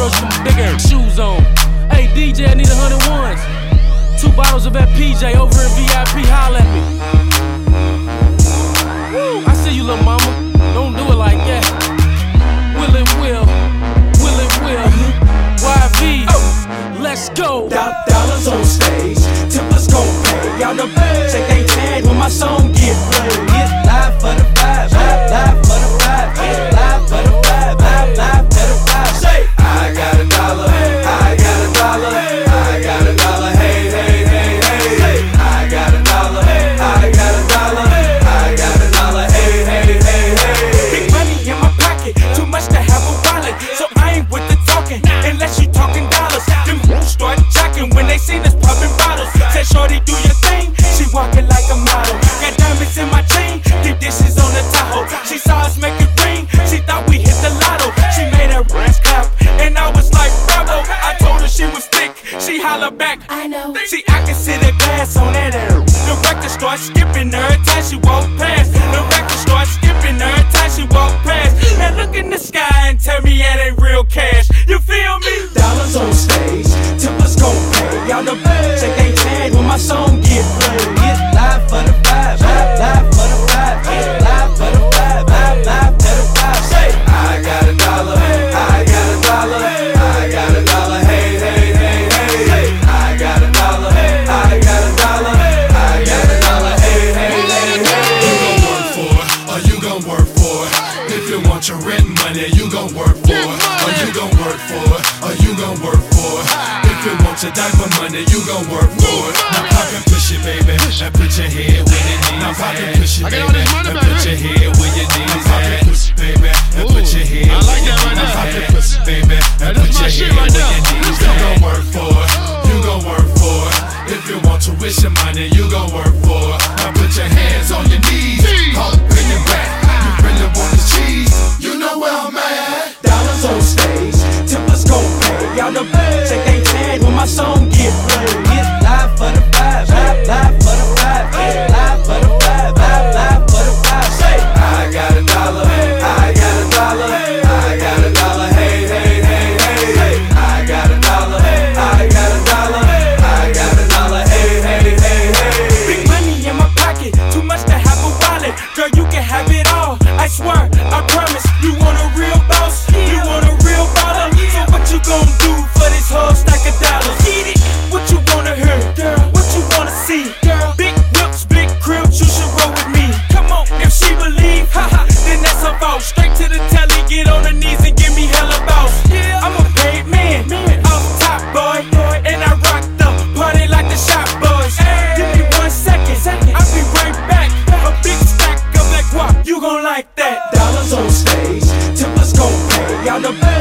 girls with some big ass shoes on. Hey DJ, I need 100 ones. 2 bottles of that PJ over in VIP, holla at me. Woo, I see you, little mama. Don't do it like that. Will it will, will it will. YV, let's go. Dollars on stage, tippers gon' pay. Y'all know shake they tag when my song get played. Get live for the vibe, live for the vibe, live for the vibe, live for the vibe. Say, I got $1, I got $1, I got $1, hey, hey, hey, hey. I got $1, I got $1, I got $1, hey, hey, hey, hey. Big money in my pocket, too much to have a wallet, so I ain't with the talking unless you talking dollars. Them start jocking when they seen us popping bottles. Said shorty do your thing, she walking like a model. Got diamonds in my chain, deep dishes on the Tahoe. She saw us make it ring, she thought we hit the lotto. She made her ass clap, and I was like bravo. I told her she was thick, she holla back. I know. See, I can see the glass on that air. The record starts skipping every time she walk past. The record starts skipping every time she walk past. Now look in the sky and tell me that ain't real cash. You feel me? Dollars on stage, tippers gon' pay. Y'all know shake they tag when my song get played. Get live for the vibe, live for the vibe, live for the vibe, live for the vibe. Say, I got $1, I got $1, I got $1, hey, hey, hey, hey. I got $1, I got $1, I got $1, hey, hey, hey, hey. You gon' work for it, or you gon' work for it. If you want your rent money, you gon' work for it, or you gon' work for it, or you gon' work for it. If you want your diaper money, you gon' work for it. Now pop and push it, baby, and put your head where your knees at. Now pop and push it, baby, and put your head where your knees at. Baby, and put your head where your knees at. Now pop and push it, baby, and put your head where your knees at. You gon' work for it, you gon' work for it. If you want tuition money, you gon' work for it. Now put your hands on your knees, hold in your back. You really want the cheese, you know where I'm at. Dollars on stage, tippers gon' pay. Y'all know shake they tag when my song get played. Get live for the vibe, live for the vibe, live for the vibe, live for the vibe. Say, I got $1, I got $1, I got $1, hey, hey, hey, hey. I got $1, I got $1, I got $1, hey, hey, hey, hey. Big money in my pocket, too much to have a wallet. Girl, you can have it all, I swear, I promise. You want a real boss, you want a real baller. So what you gon' do for this whole stack of dollars? Get it, what you wanna hear, girl? What you wanna see, girl? Big whips, big cribs, you should roll with me. Come on, if she believe, haha, then that's her fault. Straight to the telly, get on her knees and give me hella boss. I'm a paid man, off top boy, and I rock the party like the shop boys. Give me 1 second, I'll be right back. A big stack of that guap, you gon' like that. Dollars on stage, tippers gon' pay. Y'all know